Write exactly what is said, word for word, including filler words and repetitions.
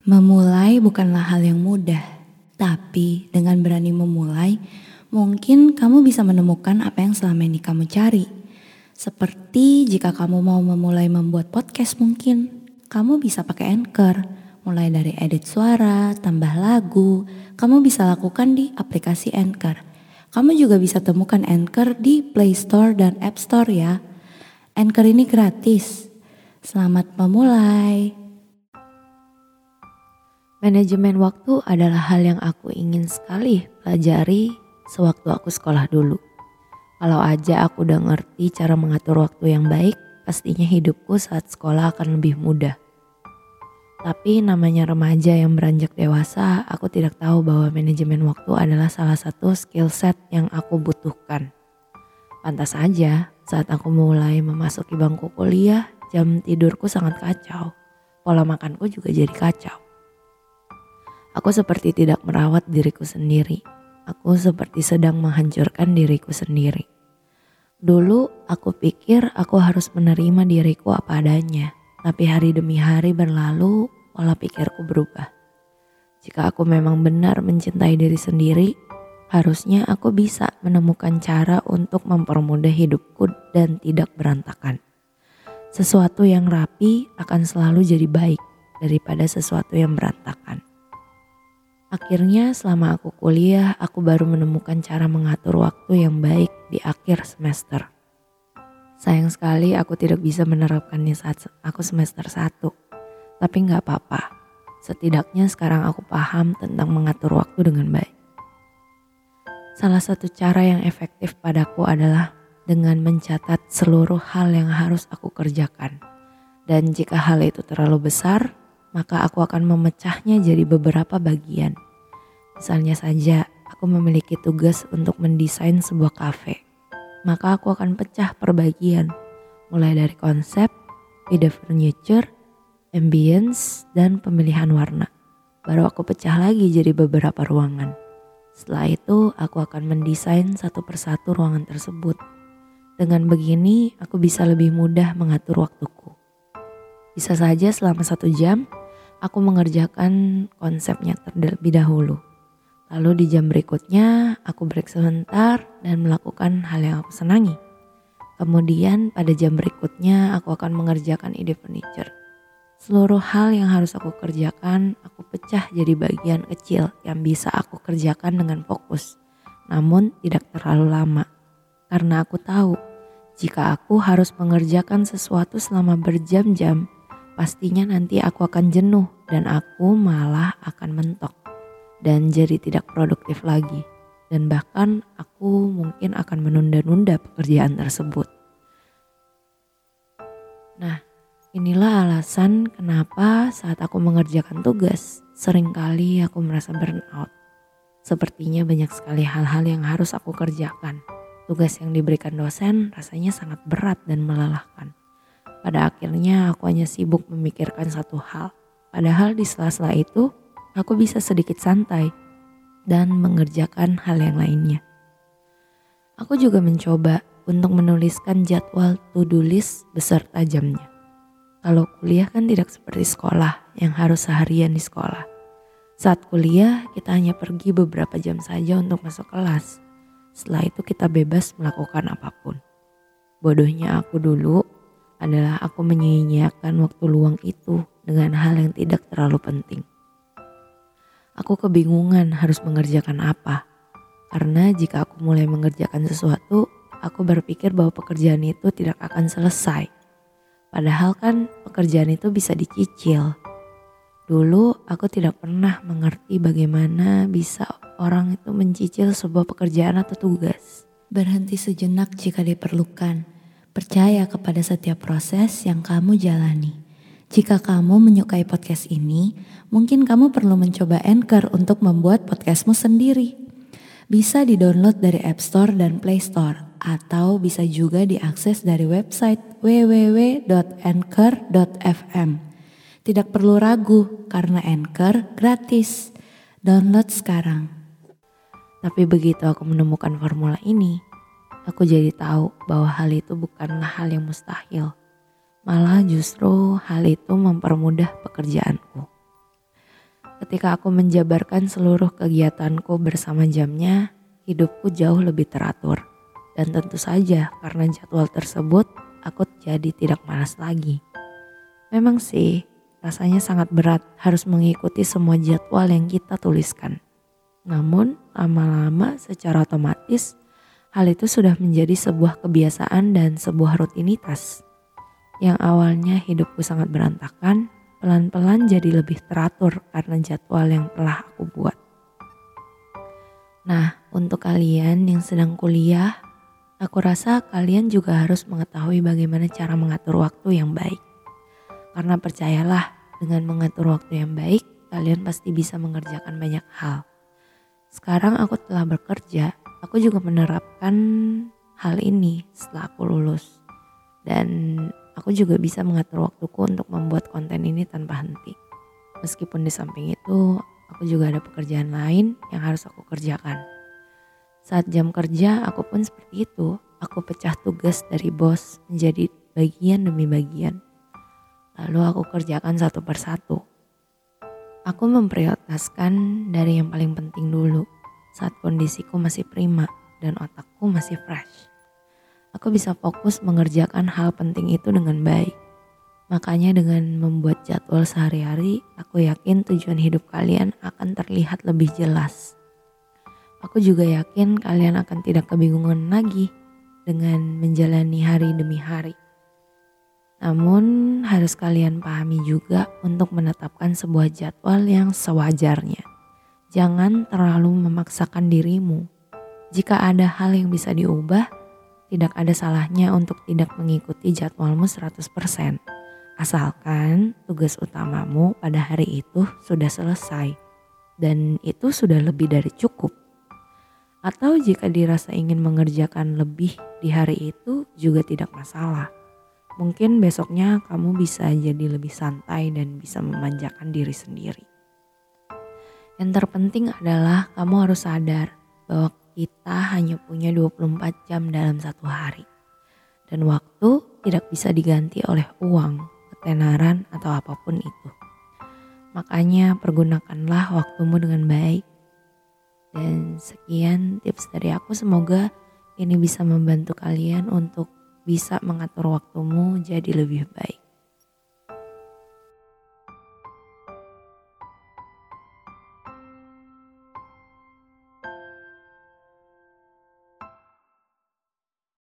Memulai bukanlah hal yang mudah, tapi dengan berani memulai, mungkin kamu bisa menemukan apa yang selama ini kamu cari. Seperti jika kamu mau memulai membuat podcast mungkin, kamu bisa pakai Anchor. Mulai dari edit suara, tambah lagu, kamu bisa lakukan di aplikasi Anchor. Kamu juga bisa temukan Anchor di Play Store dan App Store ya. Anchor ini gratis. Selamat memulai. Manajemen waktu adalah hal yang aku ingin sekali pelajari sewaktu aku sekolah dulu. Kalau aja aku udah ngerti cara mengatur waktu yang baik, pastinya hidupku saat sekolah akan lebih mudah. Tapi namanya remaja yang beranjak dewasa, aku tidak tahu bahwa manajemen waktu adalah salah satu skill set yang aku butuhkan. Pantas saja saat aku mulai memasuki bangku kuliah, jam tidurku sangat kacau. Pola makanku juga jadi kacau. Aku seperti tidak merawat diriku sendiri. Aku seperti sedang menghancurkan diriku sendiri. Dulu aku pikir aku harus menerima diriku apa adanya. Tapi hari demi hari berlalu, pola pikirku berubah. Jika aku memang benar mencintai diri sendiri, harusnya aku bisa menemukan cara untuk mempermudah hidupku dan tidak berantakan. Sesuatu yang rapi akan selalu jadi baik daripada sesuatu yang berantakan. Akhirnya selama aku kuliah, aku baru menemukan cara mengatur waktu yang baik di akhir semester. Sayang sekali aku tidak bisa menerapkannya saat aku semester satu. Tapi gak apa-apa, setidaknya sekarang aku paham tentang mengatur waktu dengan baik. Salah satu cara yang efektif padaku adalah dengan mencatat seluruh hal yang harus aku kerjakan. Dan jika hal itu terlalu besar, maka aku akan memecahnya jadi beberapa bagian. Misalnya saja, aku memiliki tugas untuk mendesain sebuah kafe. Maka aku akan pecah per bagian, mulai dari konsep, ide furniture, ambience, dan pemilihan warna. Baru aku pecah lagi jadi beberapa ruangan. Setelah itu, aku akan mendesain satu persatu ruangan tersebut. Dengan begini, aku bisa lebih mudah mengatur waktuku. Bisa saja selama satu jam, aku mengerjakan konsepnya terlebih dahulu. Lalu di jam berikutnya, aku break sebentar dan melakukan hal yang aku senangi. Kemudian pada jam berikutnya, aku akan mengerjakan ide furniture. Seluruh hal yang harus aku kerjakan, aku pecah jadi bagian kecil yang bisa aku kerjakan dengan fokus. Namun tidak terlalu lama. Karena aku tahu, jika aku harus mengerjakan sesuatu selama berjam-jam, pastinya nanti aku akan jenuh dan aku malah akan mentok dan jadi tidak produktif lagi. Dan bahkan aku mungkin akan menunda-nunda pekerjaan tersebut. Nah, inilah alasan kenapa saat aku mengerjakan tugas, seringkali aku merasa burnout. Sepertinya banyak sekali hal-hal yang harus aku kerjakan. Tugas yang diberikan dosen rasanya sangat berat dan melelahkan. Pada akhirnya aku hanya sibuk memikirkan satu hal. Padahal di sela-sela itu aku bisa sedikit santai dan mengerjakan hal yang lainnya. Aku juga mencoba untuk menuliskan jadwal to-do list beserta jamnya. Kalau kuliah kan tidak seperti sekolah yang harus seharian di sekolah. Saat kuliah kita hanya pergi beberapa jam saja untuk masuk kelas. Setelah itu kita bebas melakukan apapun. Bodohnya aku dulu adalah aku menyia-nyiakan waktu luang itu dengan hal yang tidak terlalu penting. Aku kebingungan harus mengerjakan apa. Karena jika aku mulai mengerjakan sesuatu, aku berpikir bahwa pekerjaan itu tidak akan selesai. Padahal kan pekerjaan itu bisa dicicil. Dulu aku tidak pernah mengerti bagaimana bisa orang itu mencicil sebuah pekerjaan atau tugas. Berhenti sejenak jika diperlukan. Percaya kepada setiap proses yang kamu jalani. Jika kamu menyukai podcast ini, mungkin kamu perlu mencoba Anchor untuk membuat podcastmu sendiri. Bisa di-download dari App Store dan Play Store, atau bisa juga diakses dari website w w w dot anchor dot f m. Tidak perlu ragu, karena Anchor gratis. Download sekarang. Tapi begitu aku menemukan formula ini, aku jadi tahu bahwa hal itu bukanlah hal yang mustahil. Malah justru hal itu mempermudah pekerjaanku. Ketika aku menjabarkan seluruh kegiatanku bersama jamnya, hidupku jauh lebih teratur. Dan tentu saja karena jadwal tersebut, aku jadi tidak malas lagi. Memang sih, rasanya sangat berat harus mengikuti semua jadwal yang kita tuliskan. Namun, lama-lama secara otomatis, hal itu sudah menjadi sebuah kebiasaan dan sebuah rutinitas. Yang awalnya hidupku sangat berantakan, pelan-pelan jadi lebih teratur karena jadwal yang telah aku buat. Nah, untuk kalian yang sedang kuliah, aku rasa kalian juga harus mengetahui bagaimana cara mengatur waktu yang baik. Karena percayalah, dengan mengatur waktu yang baik, kalian pasti bisa mengerjakan banyak hal. Sekarang aku telah bekerja, aku juga menerapkan hal ini setelah aku lulus. Dan aku juga bisa mengatur waktuku untuk membuat konten ini tanpa henti. Meskipun di samping itu, aku juga ada pekerjaan lain yang harus aku kerjakan. Saat jam kerja, aku pun seperti itu. Aku pecah tugas dari bos menjadi bagian demi bagian. Lalu aku kerjakan satu persatu. Aku memprioritaskan dari yang paling penting dulu saat kondisiku masih prima dan otakku masih fresh. Aku bisa fokus mengerjakan hal penting itu dengan baik. Makanya dengan membuat jadwal sehari-hari, aku yakin tujuan hidup kalian akan terlihat lebih jelas. Aku juga yakin kalian akan tidak kebingungan lagi dengan menjalani hari demi hari. Namun harus kalian pahami juga untuk menetapkan sebuah jadwal yang sewajarnya. Jangan terlalu memaksakan dirimu. Jika ada hal yang bisa diubah, tidak ada salahnya untuk tidak mengikuti jadwalmu seratus persen. Asalkan tugas utamamu pada hari itu sudah selesai. Dan itu sudah lebih dari cukup. Atau jika dirasa ingin mengerjakan lebih di hari itu juga tidak masalah. Mungkin besoknya kamu bisa jadi lebih santai dan bisa memanjakan diri sendiri. Yang terpenting adalah kamu harus sadar bahwa kita hanya punya dua puluh empat jam dalam satu hari. Dan waktu tidak bisa diganti oleh uang, ketenaran atau apapun itu. Makanya pergunakanlah waktumu dengan baik. Dan sekian tips dari aku, semoga ini bisa membantu kalian untuk bisa mengatur waktumu jadi lebih baik.